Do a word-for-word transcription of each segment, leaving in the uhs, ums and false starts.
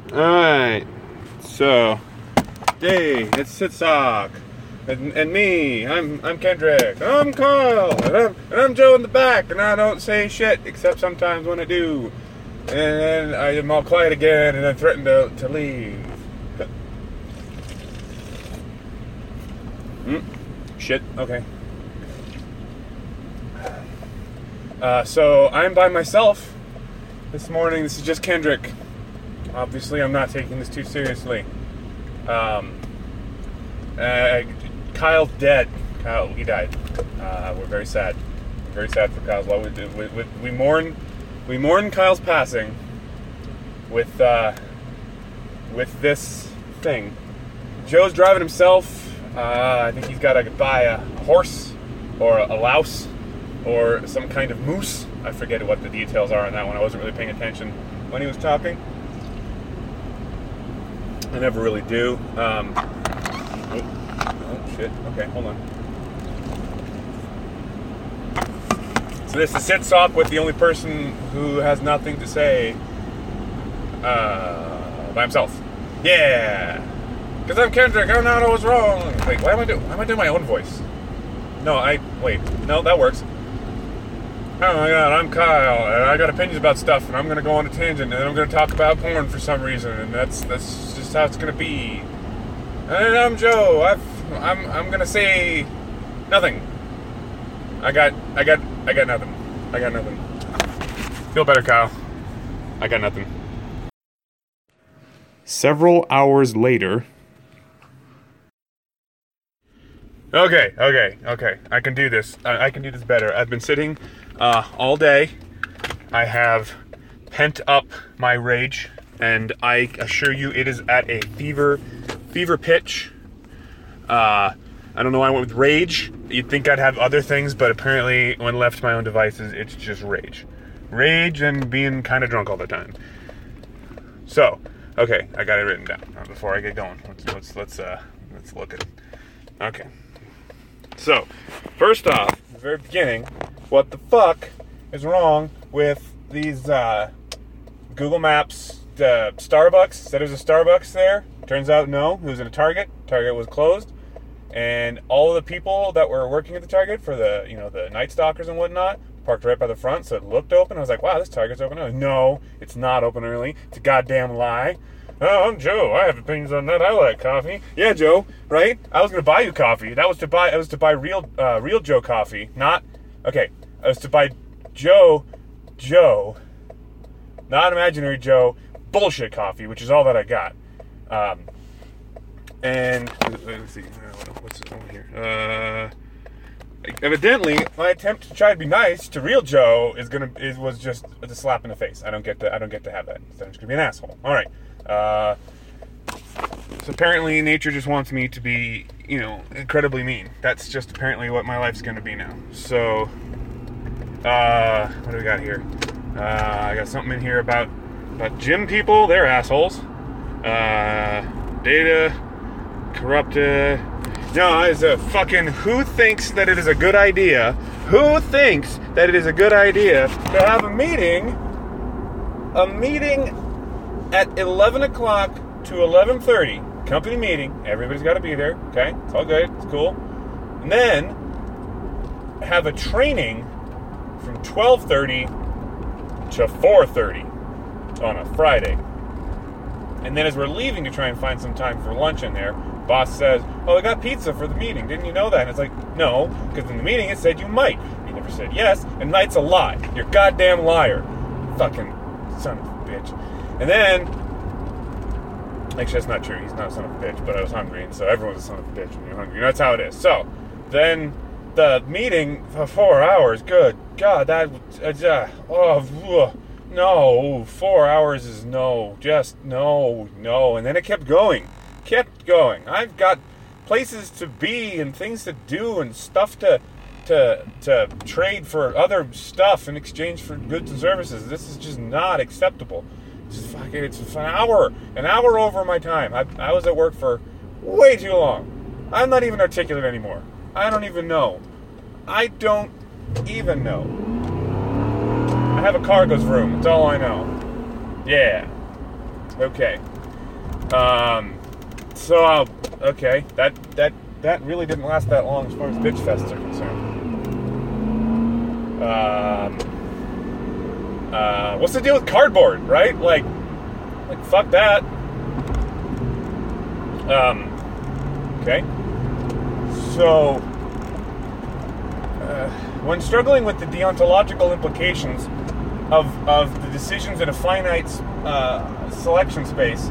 Alright, so, Dave, it's Sitsock, and, and me, I'm I'm Kendrick, I'm Kyle, and I'm, and I'm Joe in the back, and I don't say shit, except sometimes when I do, and then I am all quiet again, and I threaten to, to leave. mm, shit, okay. Uh, so, I'm by myself this morning. This is just Kendrick. Obviously, I'm not taking this too seriously. Um, uh, Kyle's dead. Kyle, he died. Uh, we're very sad. We're very sad for Kyle's loss. We, we, we, we mourn, we mourn Kyle's passing with uh, with this thing. Joe's driving himself. Uh, I think he's got to buy a horse or a louse or some kind of moose. I forget what the details are on that one. I wasn't really paying attention when he was talking. I never really do. Um, oh, oh, shit. Okay, hold on. So this is Sitsock with the only person who has nothing to say uh, by himself. Yeah! Because I'm Kendrick, I don't know what's wrong. Wait, why am I doing, why am I doing my own voice? No, I, wait. No, that works. Oh my god, I'm Kyle, and I got opinions about stuff, and I'm gonna go on a tangent, and then I'm gonna talk about porn for some reason, and that's that's just how it's gonna be. And I'm Joe. I've I'm I'm gonna say nothing. I got I got I got nothing. I got nothing. Feel better, Kyle. I got nothing. Several hours later. Okay, okay, okay. I can do this. I, I can do this better. I've been sitting uh, all day. I have pent up my rage, and I assure you it is at a fever, fever pitch. Uh, I don't know why I went with rage. You'd think I'd have other things, but apparently when left to my own devices, it's just rage. Rage and being kind of drunk all the time. So, okay, I got it written down. Uh, before I get going, let's let's let's uh let's look at it. Okay. So, first off, the very beginning, what the fuck is wrong with these uh, Google Maps uh, Starbucks? Said there's a Starbucks there. Turns out no, it was in a Target. Target was closed, and all of the people that were working at the Target for the you know the Night Stalkers and whatnot parked right by the front, so it looked open. I was like, wow, this Target's open early. No, it's not open early. It's a goddamn lie. Oh, I'm Joe. I have opinions on that. I like coffee. Yeah, Joe. Right? I was gonna buy you coffee. That was to buy. I was to buy real, uh, real Joe coffee. Not okay. I was to buy Joe, Joe, not imaginary Joe, bullshit coffee, which is all that I got. Um, and let's see, what's over here? Uh, evidently, my attempt to try to be nice to real Joe is gonna is was just a slap in the face. I don't get to. I don't get to have that. So I'm just gonna be an asshole. All right. Uh, so apparently nature just wants me to be, you know, incredibly mean. That's just apparently what my life's going to be now. So, uh, what do we got here? Uh, I got something in here about, about gym people. They're assholes. Uh, data, corrupted. No, it's a fucking, who thinks that it is a good idea? Who thinks that it is a good idea to have a meeting, a meeting at eleven o'clock to eleven thirty, company meeting, everybody's got to be there, okay, it's all good, it's cool, and then have a training from twelve thirty to four thirty on a Friday, and then as we're leaving to try and find some time for lunch in there, boss says, oh, I got pizza for the meeting, didn't you know that? And it's like, no, because in the meeting it said you might, you never said yes, and might's a lie, you're a goddamn liar, fucking son of a bitch. And then, actually that's not true, he's not a son of a bitch, but I was hungry, and so everyone's a son of a bitch when you're hungry, that's how it is. So, then the meeting for four hours, good God, that, uh, oh, no, four hours is no, just no, no, and then it kept going, kept going. I've got places to be, and things to do, and stuff to, to, to trade for other stuff in exchange for goods and services. This is just not acceptable. It's fucking, it's an hour, an hour over my time. I, I was at work for way too long. I'm not even articulate anymore. I don't even know. I don't even know. I have a cargo's room. That's all I know. Yeah. Okay. Um, so, uh, okay, that, that, that really didn't last that long as far as bitch fests are concerned. Um, uh, what's the deal with cardboard, right? Like, like, fuck that. Um, okay. So, uh, when struggling with the deontological implications of, of the decisions in a finite uh, selection space,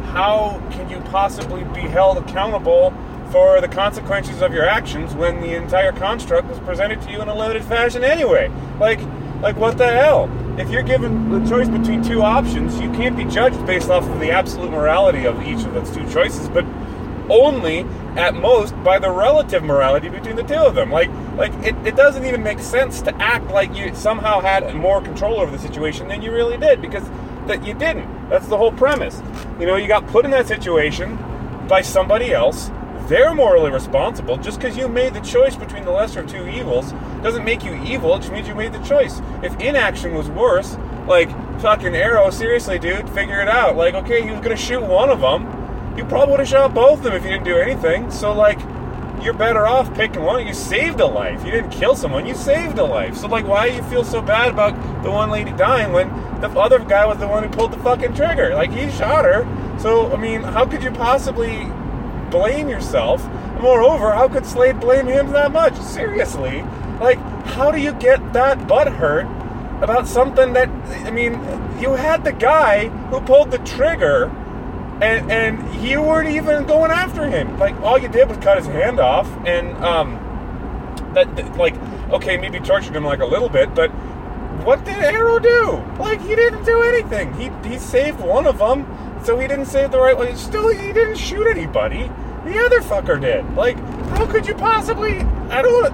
how can you possibly be held accountable for the consequences of your actions when the entire construct was presented to you in a limited fashion anyway? Like, like what the hell? If you're given the choice between two options, you can't be judged based off of the absolute morality of each of those two choices, but only, at most, by the relative morality between the two of them. Like, like it, it doesn't even make sense to act like you somehow had more control over the situation than you really did, because that you didn't. That's the whole premise. You know, you got put in that situation by somebody else. They're morally responsible. Just because you made the choice between the lesser of two evils doesn't make you evil. It just means you made the choice. If inaction was worse, like, fucking Arrow, seriously, dude, figure it out. Like, okay, he was going to shoot one of them. You probably would have shot both of them if you didn't do anything. So, like, you're better off picking one. You saved a life. You didn't kill someone. You saved a life. So, like, why do you feel so bad about the one lady dying when the other guy was the one who pulled the fucking trigger? Like, he shot her. So, I mean, how could you possibly blame yourself? Moreover, how could Slade blame him that much? Seriously. Like, how do you get that butthurt about something that, I mean, you had the guy who pulled the trigger, and and you weren't even going after him. Like, all you did was cut his hand off, and, um, that, that like, okay, maybe tortured him, like, a little bit, but what did Arrow do? Like, he didn't do anything. He, he saved one of them, so he didn't save the right one. Still, he didn't shoot anybody. The other fucker did. Like, how could you possibly, I don't,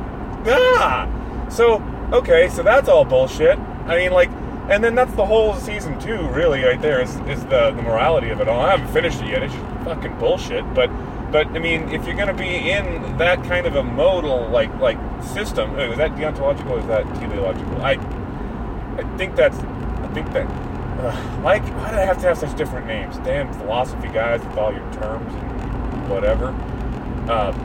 ah! So, okay, so that's all bullshit. I mean, like, and then that's the whole season two, really, right there, is, is the, the morality of it all. I haven't finished it yet, it's just fucking bullshit, but, but, I mean, if you're gonna be in that kind of a modal, like, like, system, is that deontological or is that teleological? I, I think that's, I think that, uh, like, why do I have to have such different names? Damn philosophy guys with all your terms and whatever. Um,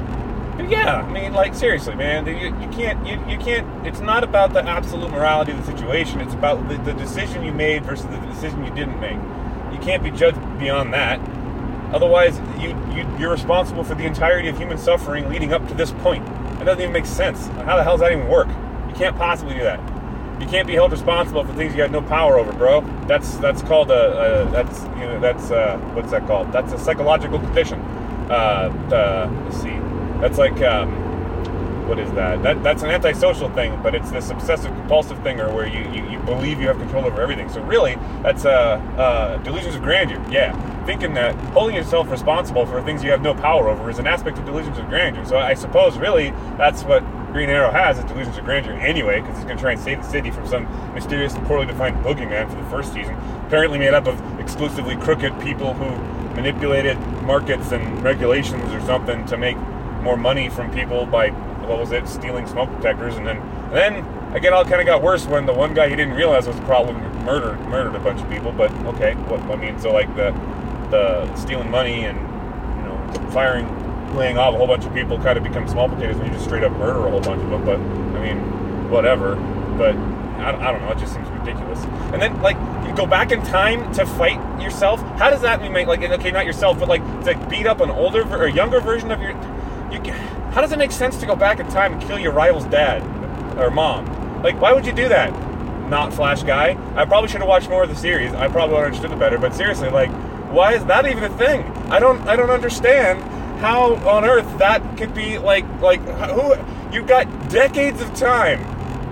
But yeah, I mean, like, seriously, man, you, you can't, you, you can't, it's not about the absolute morality of the situation, it's about the, the decision you made versus the decision you didn't make. You can't be judged beyond that. Otherwise, you, you, you're responsible for the entirety of human suffering leading up to this point. It doesn't even make sense. How the hell does that even work? You can't possibly do that. You can't be held responsible for things you got no power over, bro. That's, that's called a, a that's, you know, that's, uh, what's that called? That's a psychological condition. Uh, uh, let's see. That's like, um, what is that? That that's an antisocial thing, but it's this obsessive compulsive thing, or where you, you, you believe you have control over everything. So really, that's uh, uh, delusions of grandeur. Yeah, thinking that holding yourself responsible for things you have no power over is an aspect of delusions of grandeur. So I suppose really that's what Green Arrow has, is delusions of grandeur anyway, because he's going to try and save the city from some mysterious and poorly defined boogeyman for the first season, apparently made up of exclusively crooked people who manipulated markets and regulations or something to make more money from people by, what was it, stealing smoke detectors. And then and then again, all kind of got worse when the one guy he didn't realize was probably murdered murdered a bunch of people. But okay, what I mean, so like the the stealing money and, you know, firing, laying off a whole bunch of people kind of become small potatoes when you just straight up murder a whole bunch of them. But I mean, whatever. But I, I don't know, it just seems ridiculous. And then, like, you go back in time to fight yourself. How does that mean, like, okay, not yourself, but like to beat up an older or younger version of your. You, how does it make sense to go back in time and kill your rival's dad or mom? Like, why would you do that? Not Flash guy. I probably should have watched more of the series. I probably would have understood it better. But seriously, like, why is that even a thing? I don't. I don't understand how on earth that could be like. Like, who? You've got decades of time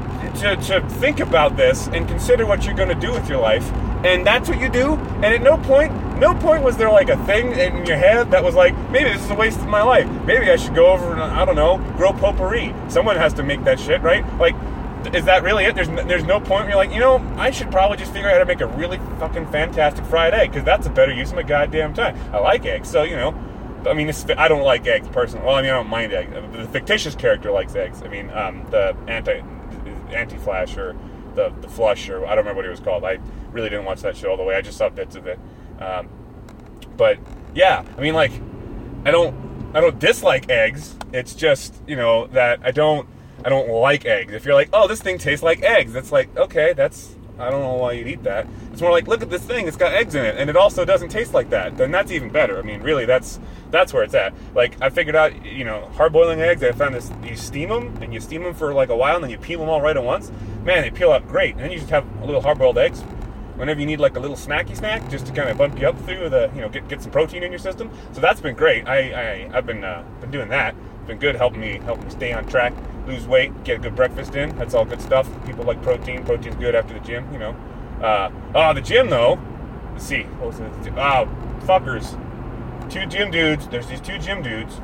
to to think about this and consider what you're going to do with your life, and that's what you do. And at no point. No point was there like a thing in your head that was like, maybe this is a waste of my life. Maybe I should go over and, I don't know, grow potpourri. Someone has to make that shit, right? Like, is that really it? There's there's no point where you're like, you know, I should probably just figure out how to make a really fucking fantastic fried egg, because that's a better use of my goddamn time. I like eggs, so, you know, I mean, it's, I don't like eggs personally. Well, I mean, I don't mind eggs. The fictitious character likes eggs. I mean, um, the anti, anti-Flash or the, the Flush, or I don't remember what he was called. I really didn't watch that show all the way. I just saw bits of it. Um, But yeah, I mean, like, I don't, I don't dislike eggs. It's just, you know, that I don't, I don't like eggs. If you're like, oh, this thing tastes like eggs, it's like, okay, that's, I don't know why you'd eat that. It's more like, look at this thing, it's got eggs in it, and it also doesn't taste like that. Then that's even better. I mean, really, that's that's where it's at. Like, I figured out, you know, hard-boiling eggs, I found this, you steam them, and you steam them for like a while, and then you peel them all right at once. Man, they peel out great. And then you just have a little hard-boiled eggs whenever you need like a little snacky snack, just to kind of bump you up through the, you know, get get some protein in your system. So that's been great. I, I I've been uh, been doing that. It's been good, helping me helping me stay on track, lose weight, get a good breakfast in. That's all good stuff. People like protein. Protein's good after the gym, you know. Uh, oh, the gym though. Let's see. What was it? Oh, fuckers. Two gym dudes. There's these two gym dudes,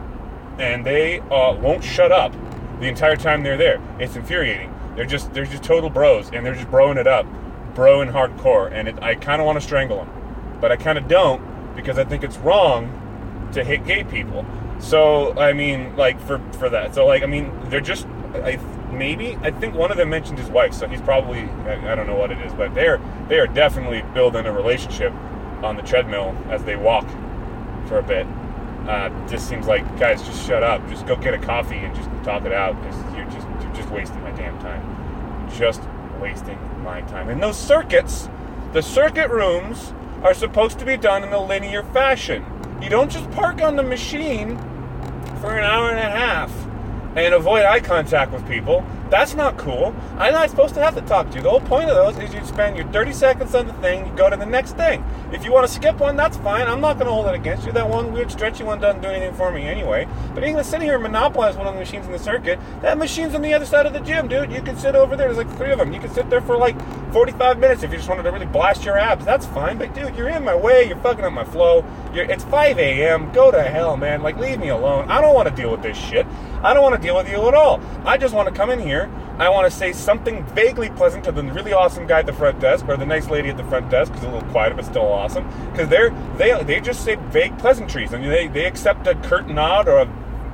and they uh, won't shut up the entire time they're there. It's infuriating. They're just they're just total bros, and they're just broing it up. Bro and hardcore, and it, I kind of want to strangle them, but I kind of don't, because I think it's wrong to hit gay people. So I mean, like for for that. So like I mean, they're just I maybe I think one of them mentioned his wife, so he's probably I, I don't know what it is, but they're they are definitely building a relationship on the treadmill as they walk for a bit. Uh, just seems like, guys, just shut up, just go get a coffee and just talk it out, because you're just you're just wasting my damn time. Just wasting my time. And those circuits, the circuit rooms, are supposed to be done in a linear fashion. You don't just park on the machine for an hour and a half and avoid eye contact with people. That's not cool. I'm not supposed to have to talk to you. The whole point of those is you spend your thirty seconds on the thing, you go to the next thing. If you want to skip one, that's fine. I'm not going to hold it against you. That one weird stretchy one doesn't do anything for me anyway. But you're going to sit here and monopolize one of the machines in the circuit. That machine's on the other side of the gym, dude. You can sit over there. There's like three of them. You can sit there for like forty-five minutes if you just wanted to really blast your abs. That's fine. But dude, you're in my way. You're fucking up my flow. You're, it's five a.m. Go to hell, man. Like, leave me alone. I don't want to deal with this shit. I don't want to deal with you at all. I just want to come in here. I want to say something vaguely pleasant to the really awesome guy at the front desk, or the nice lady at the front desk, who's a little quieter but still awesome. Because they're they they just say vague pleasantries. I mean, they they accept a curt nod or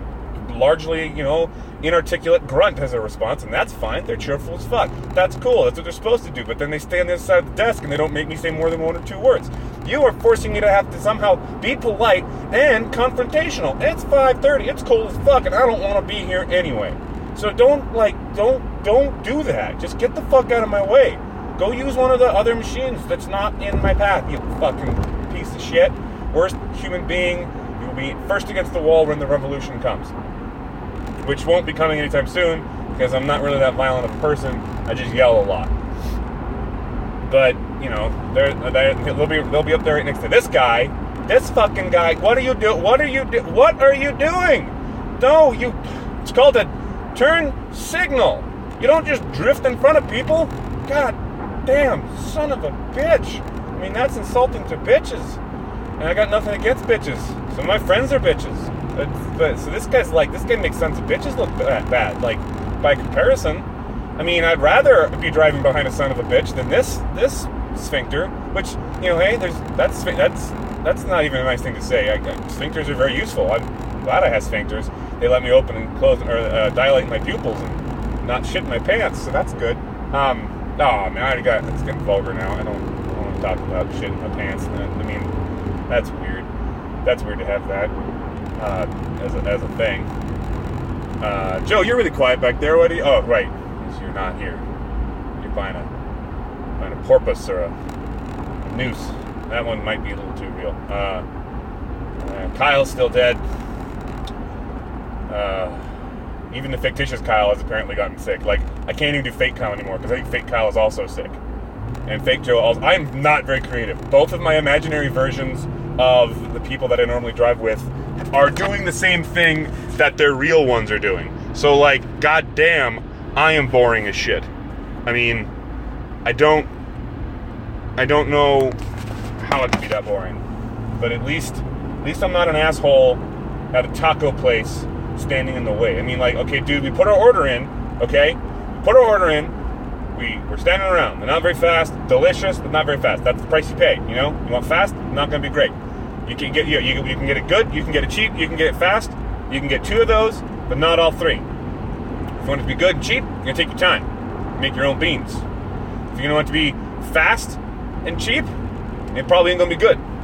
a largely, you know, inarticulate grunt as a response, and that's fine. They're cheerful as fuck. That's cool. That's what they're supposed to do. But then they stay on the other side of the desk and they don't make me say more than one or two words. You are forcing me to have to somehow be polite and confrontational. It's five thirty. It's cold as fuck, and I don't want to be here anyway. So don't, like, don't, don't do that. Just get the fuck out of my way. Go use one of the other machines that's not in my path, you fucking piece of shit. Worst human being. You will be first against the wall when the revolution comes. Which won't be coming anytime soon, because I'm not really that violent a person. I just yell a lot. But, you know, they're, they're, they'll be they'll be up there right next to this guy. This fucking guy. What are you doing? What are you do? What are you doing? No, you. It's called a turn signal. You don't just drift in front of people. God damn, son of a bitch. I mean, that's insulting to bitches. And I got nothing against bitches. Some of my friends are bitches. But, but so this guy's like, this guy makes sense of bitches look bad, bad. Like, by comparison, I mean, I'd rather be driving behind a son of a bitch than this this sphincter. Which, you know, hey, there's that's that's that's not even a nice thing to say. I, I, sphincters are very useful. I'm glad I have sphincters. They let me open and close, or uh, dilate my pupils and not shit in my pants, so that's good. Um, oh man, I already got, it's getting vulgar now. I don't, I don't want to talk about shit in my pants. I mean, that's weird. That's weird to have that uh, as a, as a thing. Uh, Joe, you're really quiet back there. What do you? Oh, right, because you're not here. You're buying a buying a porpoise or a, a noose. That one might be a little too real. Uh, uh, Kyle's still dead. Uh, even the fictitious Kyle has apparently gotten sick. Like, I can't even do fake Kyle anymore, because I think fake Kyle is also sick. And fake Joe also. I'm not very creative. Both of my imaginary versions of the people that I normally drive with are doing the same thing that their real ones are doing. So, like, goddamn, I am boring as shit. I mean, I don't, I don't know how it could be that boring. But at least, at least I'm not an asshole at a taco place standing in the way. I mean, like, okay, dude, we put our order in, okay? We put our order in, we, we're standing around. They're not very fast, delicious, but not very fast. That's the price you pay, you know? You want fast? Not gonna be great. You can get you, you, you can get it good, you can get it cheap, you can get it fast, you can get two of those, but not all three. If you want it to be good and cheap, you're gonna take your time. Make your own beans. If you want it to be fast and cheap, it probably ain't gonna be good.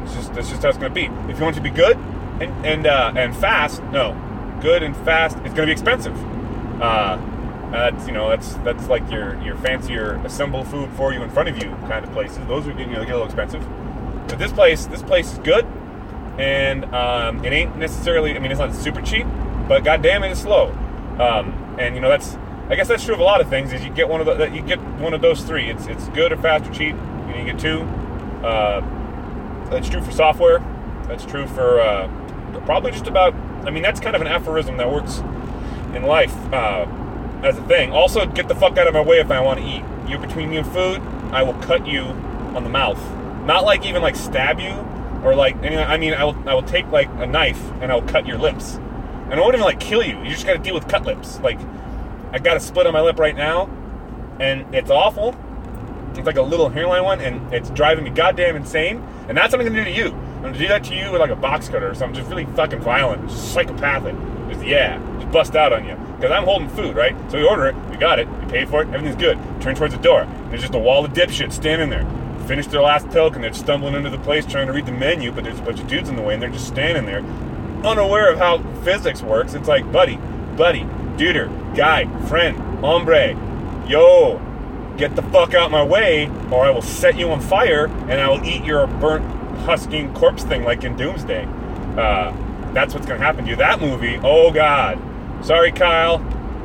It's just that's just how it's going to be. If you want it to be good and and uh, and fast, no, good and fast, it's going to be expensive. Uh, that's you know that's that's like your your fancier assembled food for you in front of you kind of places. Those are you know get a little expensive. But this place this place is good, and um, it ain't necessarily. I mean, it's not super cheap, but goddamn it, it's slow. Um, and you know that's. I guess that's true of a lot of things. Is you get one of the, you get one of those three. It's it's good or fast or cheap. You, know, you get two. Uh, that's true for software. That's true for uh, probably just about. I mean, that's kind of an aphorism that works in life uh, as a thing. Also, get the fuck out of my way if I want to eat. You're between me and food. I will cut you on the mouth. Not like even like stab you or like. Anyway, I mean, I will I will take like a knife and I will cut your lips. And I won't even like kill you. You just got to deal with cut lips. Like. I got a split on my lip right now, and it's awful. It's like a little hairline one, and it's driving me goddamn insane. And that's what I'm going to do to you. I'm going to do that to you with like a box cutter or something, just really fucking violent, just psychopathic. Just, yeah, just bust out on you. Because I'm holding food, right? So we order it, we got it, we paid for it, everything's good. Turn towards the door. There's just a wall of dipshits standing there. Finish their last Coke, and they're stumbling into the place trying to read the menu, but there's a bunch of dudes in the way, and they're just standing there, unaware of how physics works. It's like, buddy, buddy, duder, guy, friend, hombre, yo, get the fuck out my way, or I will set you on fire, and I will eat your burnt, husking corpse thing like in Doomsday. Uh, that's what's going to happen to you. That movie, oh god. Sorry, Kyle.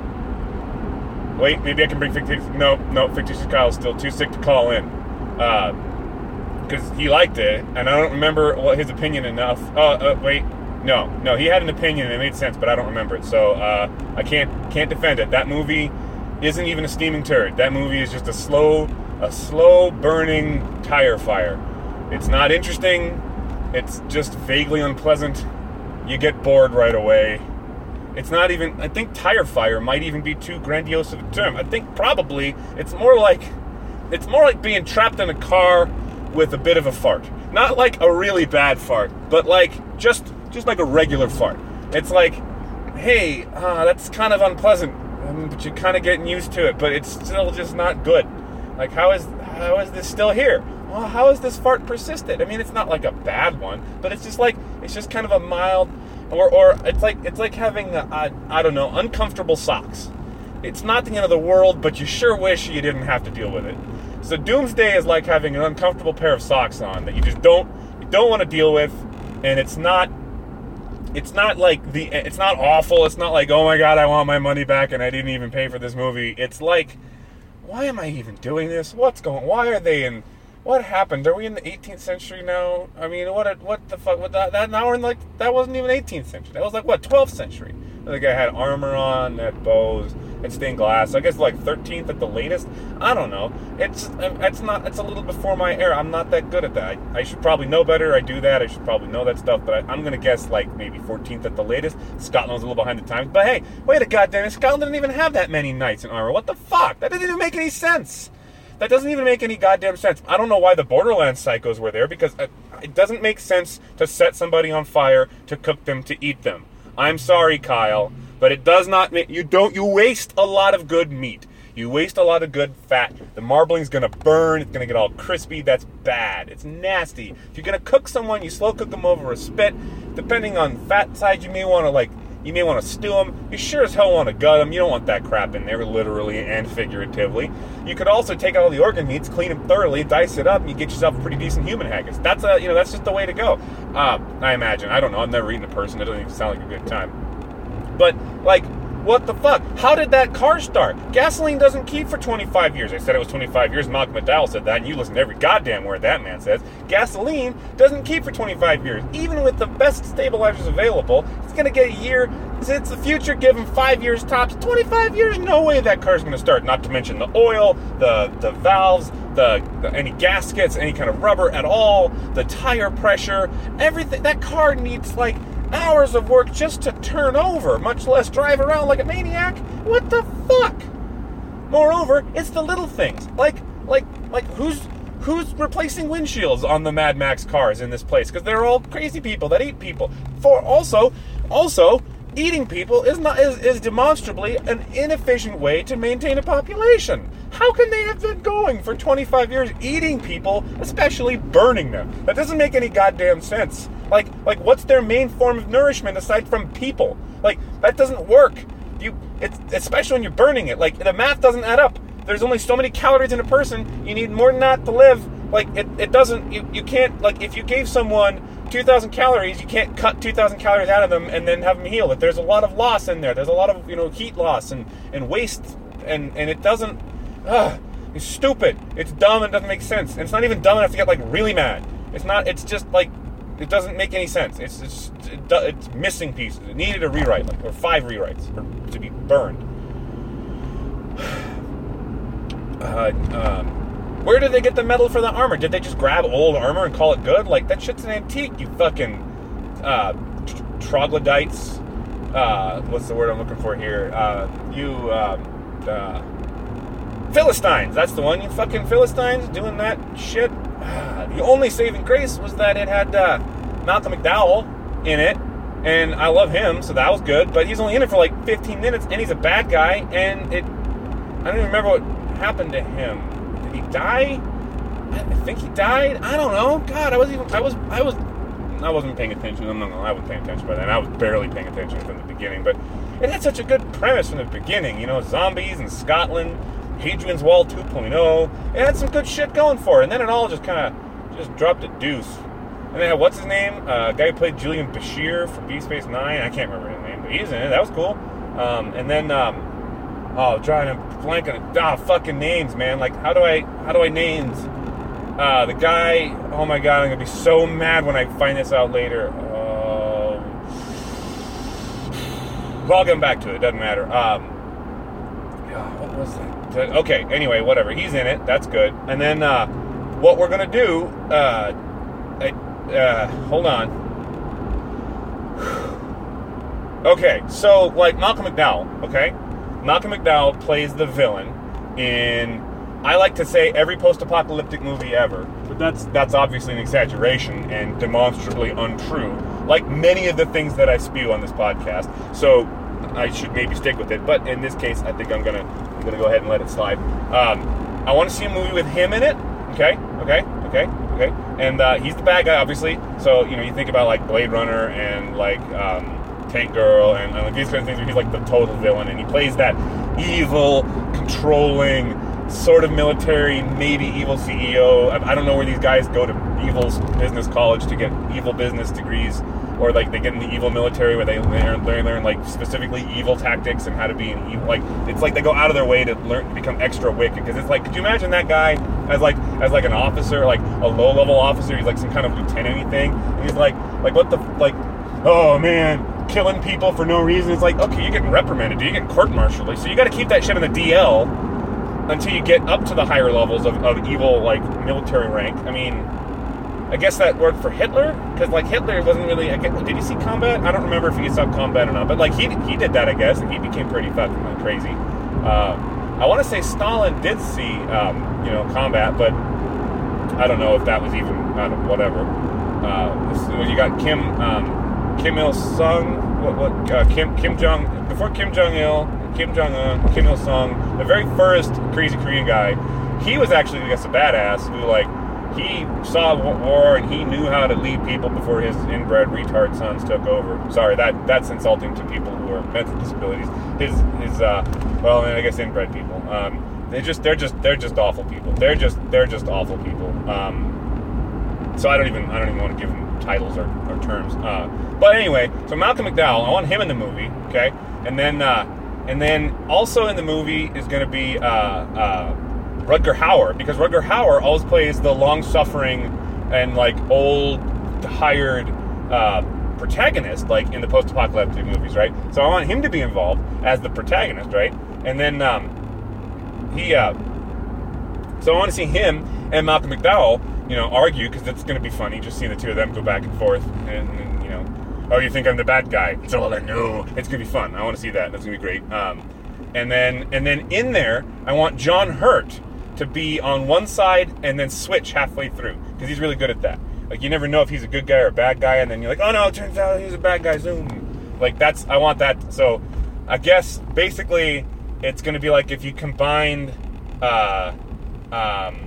Wait, maybe I can bring Fictitious... No, no, Fictitious Kyle is still too sick to call in. Because uh, he liked it, and I don't remember what his opinion enough... Oh, uh, wait... No, no, he had an opinion and it made sense, but I don't remember it. So uh, I can't can't defend it. That movie isn't even a steaming turd. That movie is just a slow, a slow burning tire fire. It's not interesting. It's just vaguely unpleasant. You get bored right away. It's not even. I think tire fire might even be too grandiose of a term. I think probably it's more like it's more like being trapped in a car with a bit of a fart. Not like a really bad fart, but like just. Just like a regular fart. It's like, hey, uh, that's kind of unpleasant, um, but you're kind of getting used to it, but it's still just not good. Like, how is how is this still here? Well, how has this fart persisted? I mean, it's not like a bad one, but it's just like, it's just kind of a mild, or, or it's like it's like having, a, a, I don't know, uncomfortable socks. It's not the end of the world, but you sure wish you didn't have to deal with it. So Doomsday is like having an uncomfortable pair of socks on that you just don't, you don't want to deal with, and it's not, It's not like the, it's not awful. It's not like, oh my god, I want my money back and I didn't even pay for this movie. It's like, why am I even doing this? What's going, why are they in, what happened? Are we in the eighteenth century now? I mean, what what the fuck, what that, that now we're in like, that wasn't even eighteenth century. That was like, what, twelfth century? The guy had armor on, had bows, and stained glass. I guess like thirteenth at the latest. I don't know. It's it's not. It's a little before my era. I'm not that good at that. I, I should probably know better. I do that. I should probably know that stuff. But I, I'm gonna guess like maybe fourteenth at the latest. Scotland was a little behind the times. But hey, wait a goddamn! Scotland didn't even have that many knights in armor. What the fuck? That doesn't even make any sense. That doesn't even make any goddamn sense. I don't know why the Borderlands psychos were there, because it doesn't make sense to set somebody on fire, to cook them, to eat them. I'm sorry, Kyle, but it does not make, you don't, you waste a lot of good meat. You waste a lot of good fat. The marbling's gonna burn, it's gonna get all crispy. That's bad. It's nasty. If you're gonna cook someone, you slow cook them over a spit. Depending on fat side, you may wanna like, you may want to stew them. You sure as hell want to gut them. You don't want that crap in there, literally and figuratively. You could also take out all the organ meats, clean them thoroughly, dice it up, and you get yourself a pretty decent human haggis. That's a, you know, that's just the way to go. Uh, I imagine. I don't know. I've never eaten a person. It doesn't even sound like a good time. But like, what the fuck? How did that car start? Gasoline doesn't keep for twenty-five years. I said it was twenty-five years. Malcolm McDowell said that, and you listen to every goddamn word that man says. Gasoline doesn't keep for twenty-five years. Even with the best stabilizers available, it's going to get a year. It's the future. Give them five years tops. twenty-five years, no way that car's going to start. Not to mention the oil, the, the valves, the, the any gaskets, any kind of rubber at all, the tire pressure, everything. That car needs, like, hours of work just to turn over, much less drive around like a maniac. What the fuck? Moreover, it's the little things. Like, like, like who's who's replacing windshields on the Mad Max cars in this place? Because they're all crazy people that eat people. For also, also, eating people is not is, is demonstrably an inefficient way to maintain a population. How can they have been going for twenty-five years eating people, especially burning them? That doesn't make any goddamn sense. Like, like what's their main form of nourishment aside from people? Like, that doesn't work. You, it's especially when you're burning it. Like, the math doesn't add up. There's only so many calories in a person. You need more than that to live. Like, it, it doesn't. You, you can't. Like, if you gave someone two thousand calories, you can't cut two thousand calories out of them and then have them heal. If there's a lot of loss in there, there's a lot of, you know, heat loss and, and waste, and, and it doesn't, ugh, it's stupid. It's dumb and doesn't make sense. And it's not even dumb enough to get, like, really mad. It's not, it's just, like, it doesn't make any sense. It's it's, it, it's missing pieces. It needed a rewrite, like, or five rewrites for, to be burned. Uh, um... Where did they get the metal for the armor? Did they just grab old armor and call it good? Like, that shit's an antique, you fucking uh, tr- troglodytes. Uh, what's the word I'm looking for here? Uh, you, um, uh, Philistines. That's the one. You fucking Philistines doing that shit. Uh, the only saving grace was that it had uh, Malcolm McDowell in it, and I love him, so that was good. But he's only in it for like fifteen minutes, and he's a bad guy, and it. I don't even remember what happened to him. He die? I think he died. I don't know. God, I was even. I was. I was. I wasn't paying attention. No, no, no. I wasn't paying attention by then. I was barely paying attention from the beginning. But it had such a good premise from the beginning. You know, zombies in Scotland, Hadrian's Wall two point oh. It had some good shit going for it. And then it all just kind of just dropped a deuce. And then what's his name? Uh, a guy who played Julian Bashir from Deep Space Nine. I can't remember his name, but he's in it. That was cool. Um, and then. Um, Oh, trying to blank on ah fucking names, man. Like, how do I how do I names? Uh, the guy. Oh my god, I'm gonna be so mad when I find this out later. Uh, well, I'll get back to it. It doesn't matter. Um, yeah, what was that? Okay. Anyway, whatever. He's in it. That's good. And then uh, what we're gonna do? Uh, I, uh, hold on. Okay, so like Malcolm McDowell. Okay. Malcolm McDowell plays the villain in, I like to say, every post-apocalyptic movie ever. But that's that's obviously an exaggeration and demonstrably untrue, like many of the things that I spew on this podcast. So I should maybe stick with it. But in this case, I think I'm gonna I'm gonna go ahead and let it slide. Um, I want to see a movie with him in it. Okay, okay, okay, okay. And uh, he's the bad guy, obviously. So you know, you think about like Blade Runner and like. Um, Tank Girl and, and like these kinds of things where he's like the total villain and he plays that evil, controlling, sort of military, maybe evil C E O. I, I don't know where these guys go to evil business college to get evil business degrees, or like they get in the evil military where they learn, they learn like specifically evil tactics and how to be an evil. Like it's like they go out of their way to learn to become extra wicked. Because it's like, could you imagine that guy as like as like an officer, like a low level officer? He's like some kind of lieutenant thing, and he's like like what the like, oh man. Killing people for no reason. It's like, okay, you're getting reprimanded, dude. You're getting court-martialed. So you got to keep that shit in the D L until you get up to the higher levels of, of evil, like, military rank. I mean, I guess that worked for Hitler, because, like, Hitler wasn't really, I guess, did he see combat? I don't remember if he saw combat or not, but, like, he he did that, I guess, and he became pretty fucking like, crazy. Uh, I want to say Stalin did see, um, you know, combat, but I don't know if that was even, I don't know, whatever. Uh, this, you got Kim, um, Kim Il Sung, what, what, uh, Kim, Kim Jong, before Kim Jong Il, Kim Jong Un, Kim Il Sung, the very first crazy Korean guy, he was actually, I guess, a badass who, like, he saw war and he knew how to lead people before his inbred retard sons took over. Sorry, that that's insulting to people who are mental disabilities. His, his, uh, well, I guess inbred people. Um, they just, they're just, they're just awful people. They're just, they're just awful people. Um, so I don't even, I don't even want to give them titles or, or terms. Uh, but anyway, so Malcolm McDowell, I want him in the movie, okay? And then, uh, and then also in the movie is going to be uh, uh, Rutger Hauer, because Rutger Hauer always plays the long-suffering and like old, tired uh, protagonist, like in the post-apocalyptic movies, right? So I want him to be involved as the protagonist, right? And then um, he, uh, so I want to see him and Malcolm McDowell, you know, argue, because it's going to be funny just seeing the two of them go back and forth, and, and you know, oh, you think I'm the bad guy? It's all I know. It's going to be fun. I want to see that. That's going to be great. Um, and then, and then in there, I want John Hurt to be on one side and then switch halfway through, because he's really good at that. Like, you never know if he's a good guy or a bad guy, and then you're like, oh no, it turns out he's a bad guy. Zoom. Like that's I want that. So I guess basically it's going to be like if you combined, uh, um,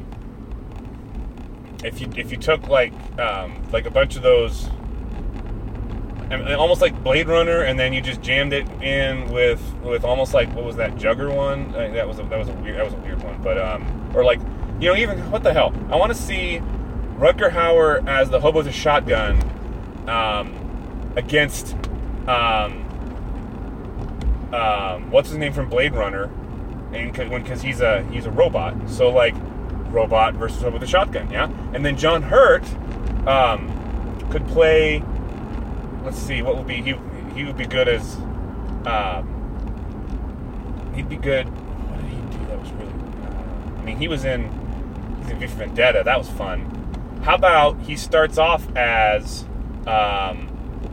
if you if you took like um, like a bunch of those, and almost like Blade Runner, and then you just jammed it in with with almost like what was that Jugger one? I think that was a, that was a weird that was a weird one, but um, or like you know even what the hell? I want to see Rutger Hauer as the hobo with a shotgun, um, against um, um, what's his name from Blade Runner, and because he's a he's a robot, so like robot versus hobo with a shotgun, yeah. And then John Hurt um, could play. Let's see, what would be he? He would be good as. Um, he'd be good. What did he do? That was really. Uh, I mean, he was in. He's in V for Vendetta. That was fun. How about he starts off as. Um,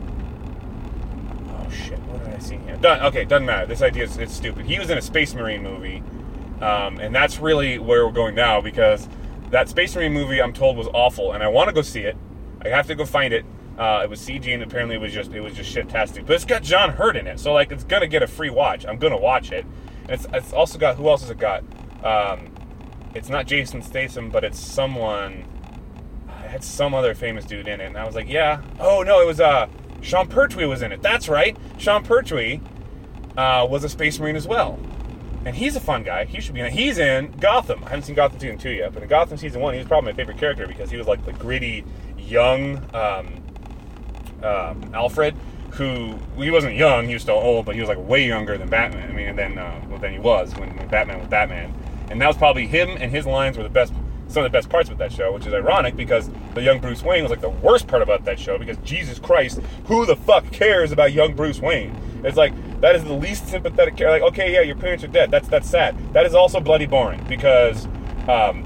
oh shit! What did I see here? Done. Okay, doesn't matter. This idea is it's stupid. He was in a Space Marine movie, um, and that's really where we're going now because that Space Marine movie I'm told was awful, and I want to go see it. I have to go find it. Uh, it was C G and apparently it was just it was just shit-tastic. But it's got John Hurt in it, so like it's gonna get a free watch. I'm gonna watch it. And it's it's also got who else has it got? Um, it's not Jason Statham, but it's someone. It had some other famous dude in it, and I was like, yeah. Oh no, it was uh Sean Pertwee was in it. That's right, Sean Pertwee uh, was a Space Marine as well, and he's a fun guy. He should be in it. He's in Gotham. I haven't seen Gotham season two yet, but in Gotham season one, he was probably my favorite character because he was like the gritty, young. Um, Um, Alfred, who he wasn't young, he was still old, but he was like way younger than Batman. I mean, than uh, well, than he was when, when Batman was Batman, and that was probably him. And his lines were the best, some of the best parts of that show, which is ironic because the young Bruce Wayne was like the worst part about that show. Because Jesus Christ, who the fuck cares about young Bruce Wayne? It's like that is the least sympathetic character. Like, okay, yeah, your parents are dead. That's that's sad. That is also bloody boring because um,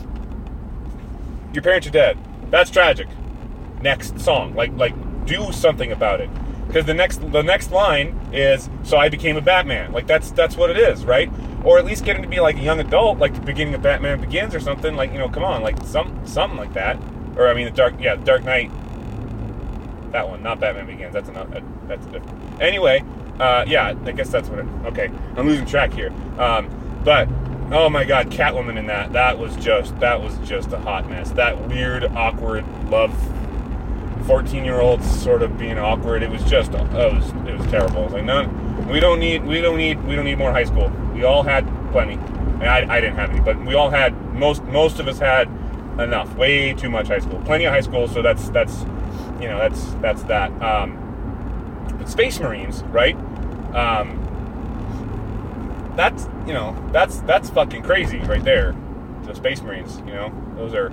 your parents are dead. That's tragic. Next song, like like. Do something about it, because the next the next line is so I became a Batman. Like that's that's what it is, right? Or at least get him to be like a young adult, like the beginning of Batman Begins or something. Like you know, come on, like some something like that. Or I mean, the Dark yeah, the Dark Knight. That one, not Batman Begins. That's another. That's a different. Anyway, uh, yeah, I guess that's what it. Okay, I'm losing track here. Um, but oh my God, Catwoman in that. That was just that was just a hot mess. That weird, awkward love. fourteen-year-olds sort of being awkward. It was just, it was, it was terrible. I was like, no, we don't need, we don't need, we don't need more high school. We all had plenty. I, I didn't have any, but we all had most, most of us had enough. Way too much high school. Plenty of high school. So that's, that's, you know, that's, that's that. Um, but Space Marines, right? Um, that's, you know, that's, that's fucking crazy right there. The Space Marines, you know, those are.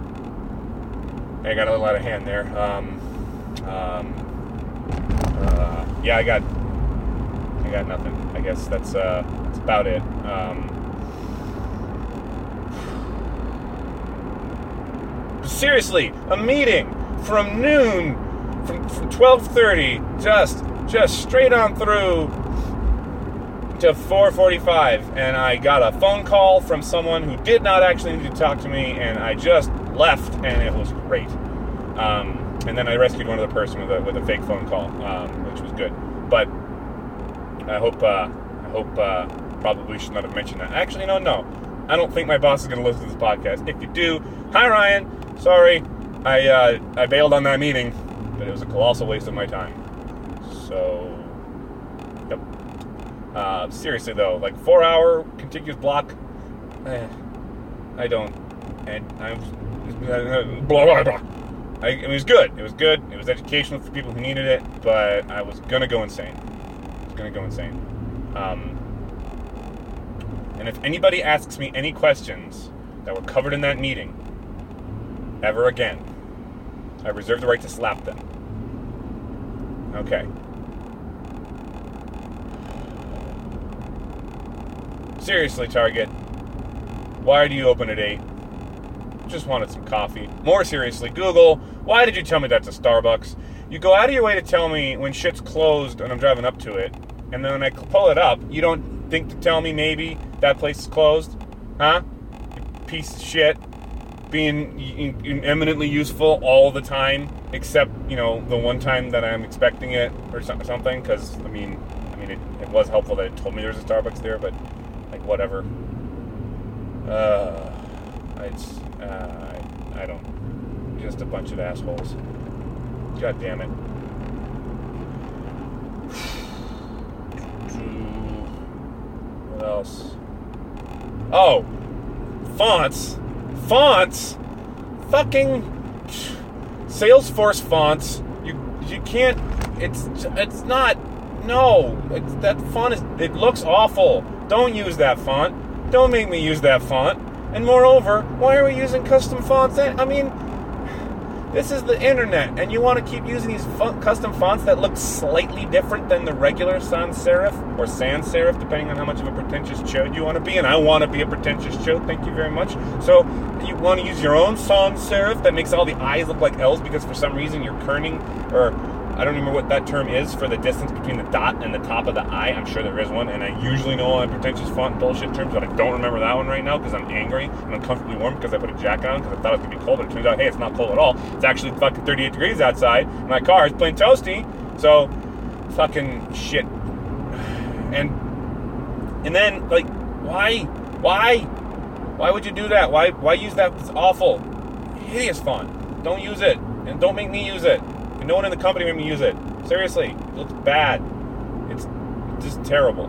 I got a little out of hand there. Um, um, uh, yeah, I got, I got nothing. I guess that's uh, that's about it. Um, seriously, a meeting from noon, from from twelve thirty, just just straight on through to four forty-five, and I got a phone call from someone who did not actually need to talk to me, and I just left, and it was great. Um, and then I rescued one other person with a with a fake phone call, um, which was good. But I hope uh, I hope uh, probably should not have mentioned that. Actually, no, no, I don't think my boss is going to listen to this podcast. If you do, hi Ryan, sorry, I uh, I bailed on that meeting, but it was a colossal waste of my time. So, yep. Uh, seriously though, like four hour contiguous block, eh, I don't, and I'm. Blah, blah, blah. I, it was good. It was good. It was educational for people who needed it, but I was gonna go insane. I was gonna go insane. Um, and if anybody asks me any questions that were covered in that meeting ever again, I reserve the right to slap them. Okay. Seriously, Target. Why do you open at eight? Just wanted some coffee. More seriously, Google, why did you tell me that's a Starbucks? You go out of your way to tell me when shit's closed and I'm driving up to it, and then when I pull it up, you don't think to tell me maybe that place is closed? Huh? You piece of shit. being eminently useful all the time, except, you know, the one time that I'm expecting it or something. Because I mean, I mean, it, it was helpful that it told me there's a Starbucks there, but like whatever. Uh, it's uh, I, I don't. Just a bunch of assholes. God damn it. What else? Oh, fonts. Fonts. Fucking Salesforce fonts. You you can't. It's it's not. No. It's, that font is. It looks awful. Don't use that font. Don't make me use that font. And moreover, why are we using custom fonts? I mean, this is the internet, and you want to keep using these fun, custom fonts that look slightly different than the regular sans serif or sans serif, depending on how much of a pretentious chode you want to be. And I want to be a pretentious chode, thank you very much. So you want to use your own sans serif that makes all the I's look like L's because for some reason you're kerning, or I don't remember what that term is for the distance between the dot and the top of the I. I'm sure there is one, and I usually know all my pretentious font bullshit terms, but I don't remember that one right now because I'm angry and uncomfortably warm because I put a jacket on because I thought it was going to be cold, but it turns out, hey, it's not cold at all. It's actually fucking thirty-eight degrees outside. My car is plain toasty, so fucking shit. And and then, like, why? Why? Why would you do that? Why Why use that? It's awful. Hideous font. Don't use it, and don't make me use it. And no one in the company made me use it. Seriously, it looks bad. It's just terrible.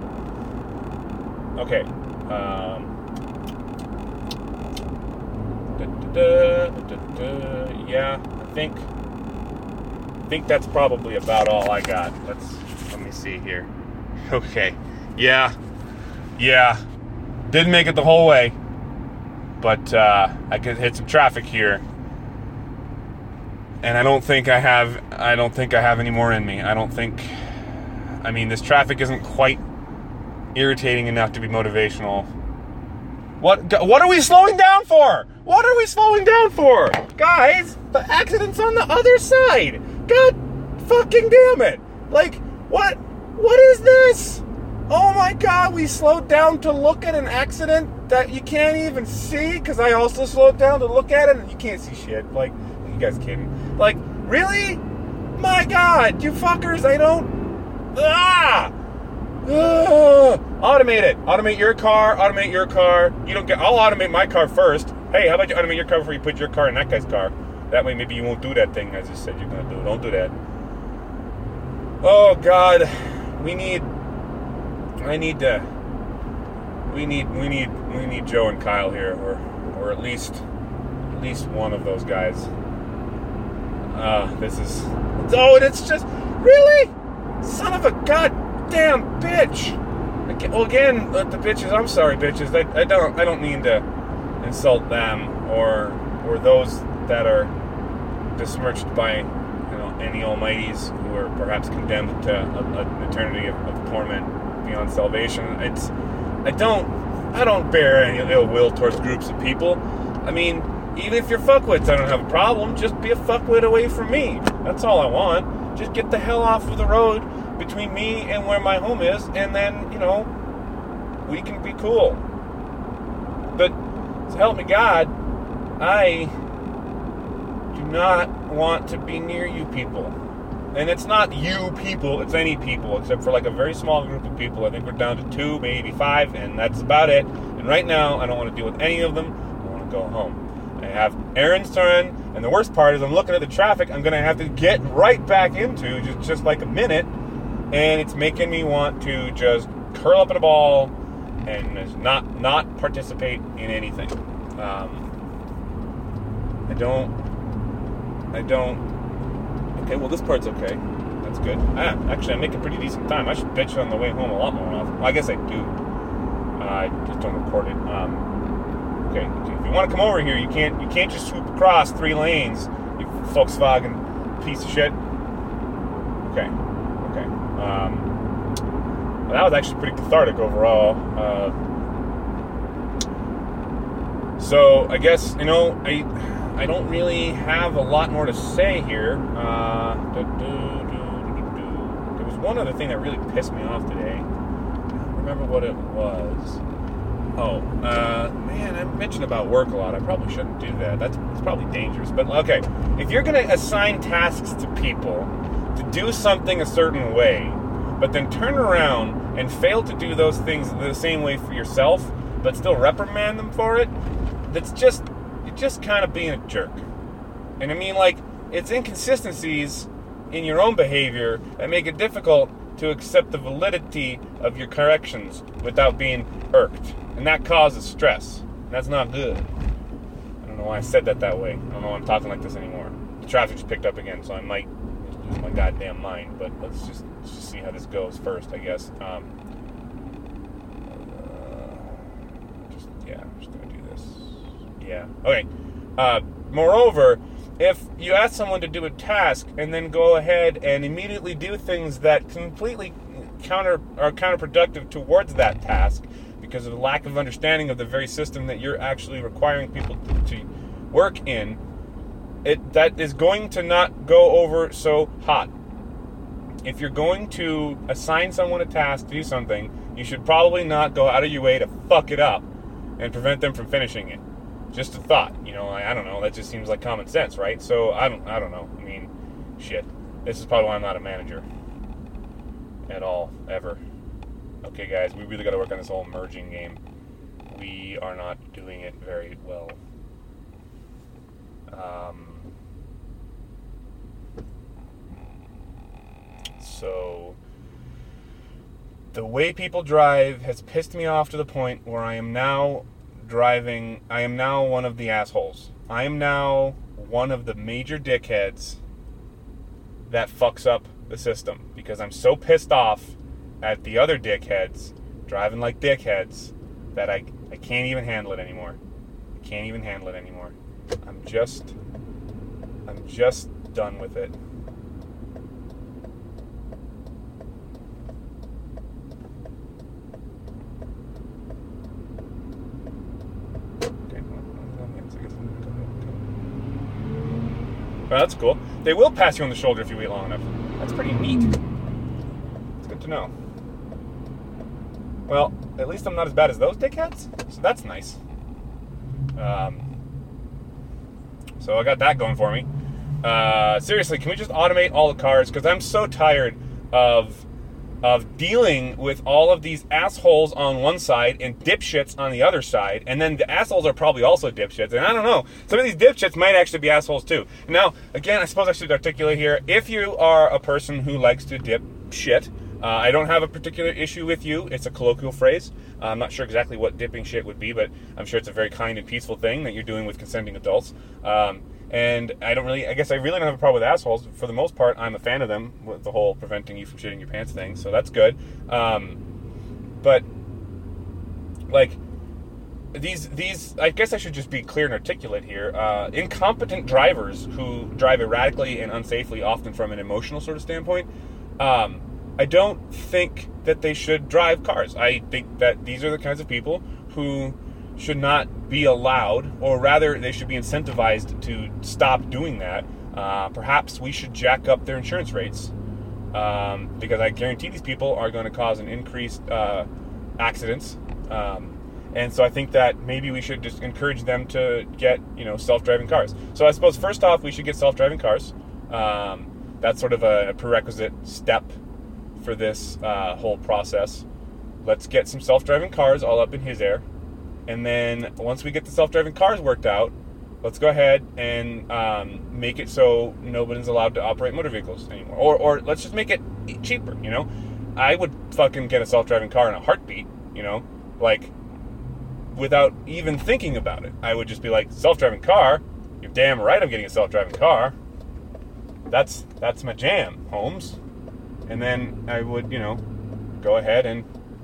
Okay. Um, da, da, da, da, da, yeah, I think. I think that's probably about all I got. Let's let me see here. Okay. Yeah. Yeah. Didn't make it the whole way, but uh, I could hit some traffic here. And I don't think I have, I don't think I have any more in me. I don't think, I mean, this traffic isn't quite irritating enough to be motivational. What, what are we slowing down for? What are we slowing down for? Guys, the accident's on the other side. God fucking damn it. Like, what, what is this? Oh my God, we slowed down to look at an accident that you can't even see because I also slowed down to look at it and you can't see shit. Like, you guys kidding? Like, really? My God, you fuckers, I don't... Ah! Ugh. Automate it. Automate your car, automate your car. You don't get... I'll automate my car first. Hey, how about you automate your car before you put your car in that guy's car? That way maybe you won't do that thing I just said you're going to do. Don't do that. Oh, God. We need... I need to... We need... We need... We need Joe and Kyle here, or, or at least... At least one of those guys. Uh, this is... Oh, and it's just... Really? Son of a goddamn bitch. Again, well, again, the bitches, I'm sorry, bitches. I, I don't I don't mean to insult them or or those that are besmirched by, you know, any almighties who are perhaps condemned to a, a, an eternity of, of torment beyond salvation. It's... I don't... I don't bear any ill will towards groups of people. I mean... Even if you're fuckwits, I don't have a problem. Just be a fuckwit away from me. That's all I want. Just get the hell off of the road between me and where my home is, and then, you know, we can be cool. But, so help me God, I do not want to be near you people. And it's not you people, it's any people, except for like a very small group of people. I think we're down to two, maybe five, and that's about it. And right now, I don't want to deal with any of them. I want to go home. I have errands to run, and the worst part is I'm looking at the traffic I'm going to have to get right back into just, just like a minute, and it's making me want to just curl up in a ball and not not participate in anything. Um, I don't, I don't, okay, well this part's okay, that's good. Ah, actually I'm making pretty decent time. I should bitch on the way home a lot more often. Well, I guess I do. Uh, I just don't record it. Um, Okay, if you want to come over here, you can't. You can't just swoop across three lanes, you Volkswagen piece of shit. Okay, okay. Um, well, that was actually pretty cathartic overall. Uh, so I guess you know I I don't really have a lot more to say here. Uh, do, do, do, do, do. There was one other thing that really pissed me off today. I don't remember what it was. Oh, uh, man, I mentioned about work a lot. I probably shouldn't do that. That's it's probably dangerous. But okay, if you're going to assign tasks to people to do something a certain way, but then turn around and fail to do those things the same way for yourself, but still reprimand them for it, that's just, you're just kind of being a jerk. And I mean, like, it's inconsistencies in your own behavior that make it difficult to accept the validity of your corrections without being irked. And that causes stress. And that's not good. I don't know why I said that that way. I don't know why I'm talking like this anymore. The traffic just picked up again, so I might lose my goddamn mind. But let's just, let's just see how this goes first, I guess. Um, uh, just, yeah, I'm just going to do this. Yeah. Okay. Uh, moreover, if you ask someone to do a task and then go ahead and immediately do things that completely counter are counterproductive towards that task because of the lack of understanding of the very system that you're actually requiring people to, to work in, it that is going to not go over so hot. If you're going to assign someone a task to do something, you should probably not go out of your way to fuck it up and prevent them from finishing it. Just a thought, you know, I, I don't know, that just seems like common sense, right? So, I don't, I don't know, I mean, shit, this is probably why I'm not a manager, at all, ever. Okay, guys, we really gotta work on this whole merging game. We are not doing it very well. Um, so, the way people drive has pissed me off to the point where I am now driving, I am now one of the assholes. I am now one of the major dickheads that fucks up the system because I'm so pissed off at the other dickheads driving like dickheads that I, I can't even handle it anymore. I can't even handle it anymore. I'm just, I'm just done with it. Well, that's cool. They will pass you on the shoulder if you wait long enough. That's pretty neat. It's good to know. Well, at least I'm not as bad as those dickheads, so that's nice. Um, so I got that going for me. Uh, seriously, can we just automate all the cars? Because I'm so tired of of dealing with all of these assholes on one side and dipshits on the other side, and then the assholes are probably also dipshits, and I don't know, some of these dipshits might actually be assholes too. Now, again, I suppose I should articulate here, if you are a person who likes to dip shit, uh, I don't have a particular issue with you, it's a colloquial phrase. uh, I'm not sure exactly what dipping shit would be, but I'm sure it's a very kind and peaceful thing that you're doing with consenting adults. Um, And I don't really, I guess I really don't have a problem with assholes. For the most part, I'm a fan of them, with the whole preventing you from shitting your pants thing, so that's good. Um, but, like, these, these, I guess I should just be clear and articulate here. Uh, incompetent drivers who drive erratically and unsafely, often from an emotional sort of standpoint, um, I don't think that they should drive cars. I think that these are the kinds of people who should not be allowed, or rather they should be incentivized to stop doing that. Uh, perhaps we should jack up their insurance rates, um, because I guarantee these people are going to cause an increased uh, accidents, um, and so I think that maybe we should just encourage them to get, you know, self-driving cars. So I suppose first off we should get self-driving cars. Um, that's sort of a, a prerequisite step for this uh, whole process. Let's get some self-driving cars all up in his air. And then once we get the self-driving cars worked out, let's go ahead and um, make it so nobody's allowed to operate motor vehicles anymore. Or, or let's just make it cheaper, you know? I would fucking get a self-driving car in a heartbeat, you know? Like, without even thinking about it. I would just be like, self-driving car? You're damn right I'm getting a self-driving car. That's, that's my jam, Holmes. And then I would, you know, go ahead and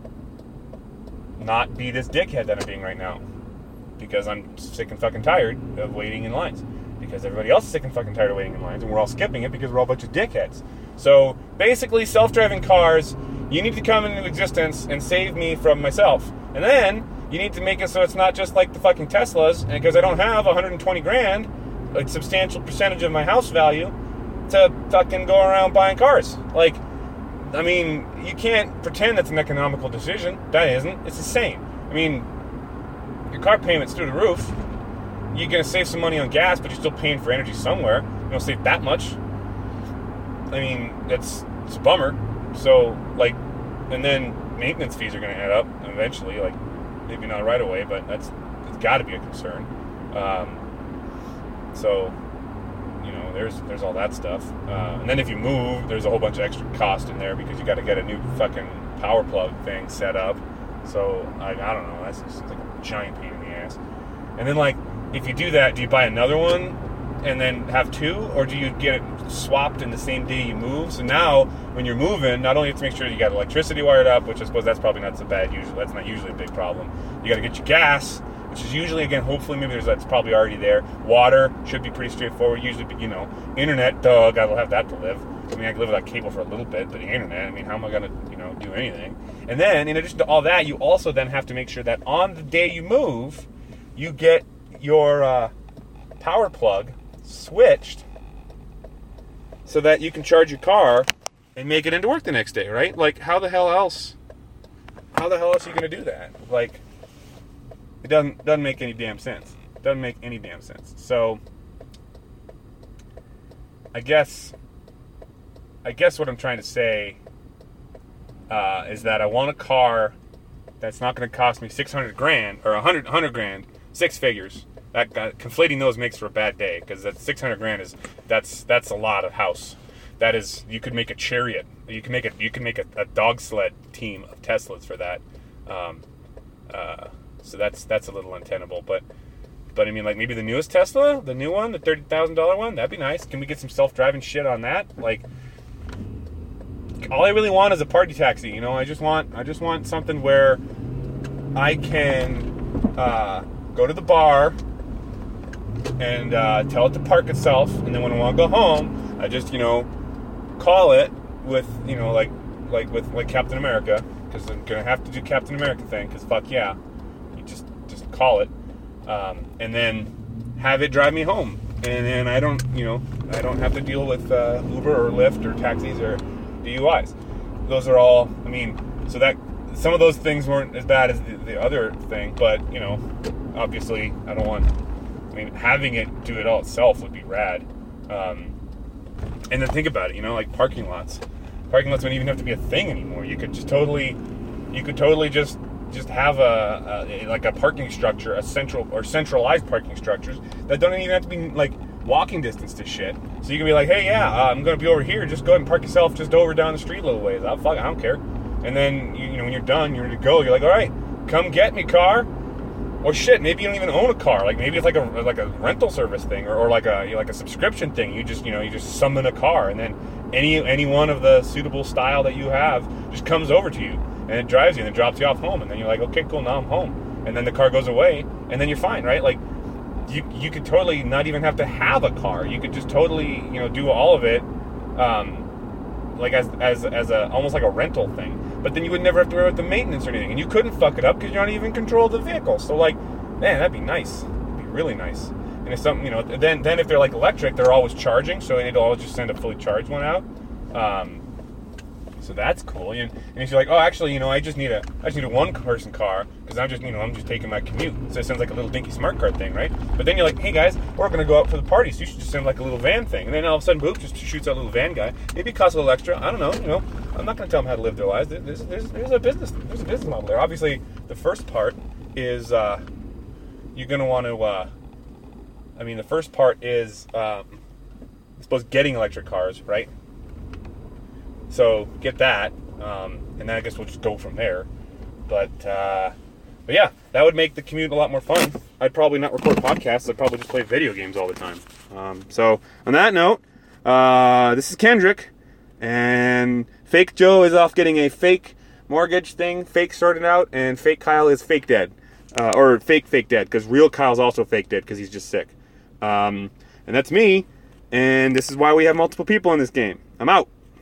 not be this dickhead that I'm being right now, because I'm sick and fucking tired of waiting in lines, because everybody else is sick and fucking tired of waiting in lines, and we're all skipping it because we're all a bunch of dickheads. So basically, self-driving cars, you need to come into existence and save me from myself, and then you need to make it so it's not just like the fucking Teslas, because I don't have one hundred twenty grand, a substantial percentage of my house value, to fucking go around buying cars. Like, I mean, you can't pretend that's an economical decision. That isn't. It's insane. I mean, your car payment's through the roof. You're going to save some money on gas, but you're still paying for energy somewhere. You don't save that much. I mean, that's it's a bummer. So, like, and then maintenance fees are going to add up eventually. Like, maybe not right away, but that's it's got to be a concern. Um, so, you know, there's there's all that stuff. Uh, and then if you move, there's a whole bunch of extra cost in there because you got to get a new fucking power plug thing set up. So, I, I don't know. That's just like a giant pain in the ass. And then, like, if you do that, do you buy another one and then have two? Or do you get it swapped in the same day you move? So now, when you're moving, not only have to make sure you got electricity wired up, which I suppose that's probably not so bad. Usually, that's not usually a big problem. You got to get your gas, which is usually, again, hopefully maybe there's that's probably already there. Water should be pretty straightforward. Usually, you know, internet, duh, gotta have that to live. I mean, I can live without cable for a little bit, but the internet, I mean, how am I gonna, you know, do anything? And then, in addition to all that, you also then have to make sure that on the day you move, you get your uh, power plug switched so that you can charge your car and make it into work the next day, right? Like, how the hell else? How the hell else are you gonna do that? Like, it doesn't doesn't make any damn sense. It doesn't make any damn sense. So, I guess, I guess what I'm trying to say uh, is that I want a car that's not going to cost me six hundred grand or one hundred, one hundred grand, six figures. That, that conflating those makes for a bad day because that six hundred grand is that's that's a lot of house. That is, you could make a chariot. You can make a you can make a, a dog sled team of Teslas for that. Um, uh, so that's that's a little untenable, but but I mean, like, maybe the newest Tesla, the new one, the thirty thousand dollar one, that'd be nice. Can we get some self driving shit on that? Like, all I really want is a party taxi. You know, I just want I just want something where I can uh, go to the bar and uh, tell it to park itself, and then when I want to go home, I just, you know, call it with, you know, like like with like Captain America, because I'm gonna have to do Captain America thing, because fuck yeah, you just just call it, um, and then have it drive me home, and then I don't, you know, I don't have to deal with uh, Uber or Lyft or taxis or D U Is. Those are all, I mean, so that some of those things weren't as bad as the, the other thing, but, you know, obviously I don't want, I mean, having it do it all itself would be rad. Um, and then think about it, you know, like parking lots. Parking lots wouldn't even have to be a thing anymore. You could just totally, you could totally just just have a, a like a parking structure, a central or centralized parking structures that don't even have to be like walking distance to shit. So you can be like, hey, yeah, uh, I'm going to be over here. Just go ahead and park yourself just over down the street a little ways. I'll fuck, I don't care. And then, you, you know, when you're done, you're ready to go. You're like, all right, come get me, car. Or shit, maybe you don't even own a car. Like, maybe it's like a like a rental service thing, or, or like a like a subscription thing. You just, you know, you just summon a car, and then any any one of the suitable style that you have just comes over to you, and it drives you, and it drops you off home, and then you're like, okay, cool, now I'm home. And then the car goes away, and then you're fine, right? Like, you you could totally not even have to have a car. You could just totally, you know, do all of it, um, like as as as a almost like a rental thing. But then you would never have to worry about the maintenance or anything, and you couldn't fuck it up because you're not even in control of the vehicle. So, like, man, that'd be nice. It'd be really nice. And if something, you know, then then if they're like electric, they're always charging, so it'll always just send a fully charged one out. Um, so that's cool. And if you're like, oh, actually, you know, I just need a I just need a one-person car because I'm just, you know, I'm just taking my commute. So it sounds like a little dinky smart car thing, right? But then you're like, hey guys, we're gonna go out for the party, so you should just send like a little van thing. And then all of a sudden, boop, just shoots out a little van guy. Maybe it costs a little extra. I don't know. You know, I'm not gonna tell them how to live their lives. There's, there's, there's a business. There's a business model there. Obviously, the first part is uh, you're gonna want to. Uh, I mean, the first part is, um, I suppose, getting electric cars, right? So get that, um, and then I guess we'll just go from there. But, uh, but yeah, that would make the commute a lot more fun. I'd probably not record podcasts. I'd probably just play video games all the time. Um, so on that note, uh, this is Kendrick, and Fake Joe is off getting a fake mortgage thing, fake sorted out, and Fake Kyle is fake dead, uh, or fake fake dead, because real Kyle's also fake dead because he's just sick. Um, and that's me, and this is why we have multiple people in this game. I'm out.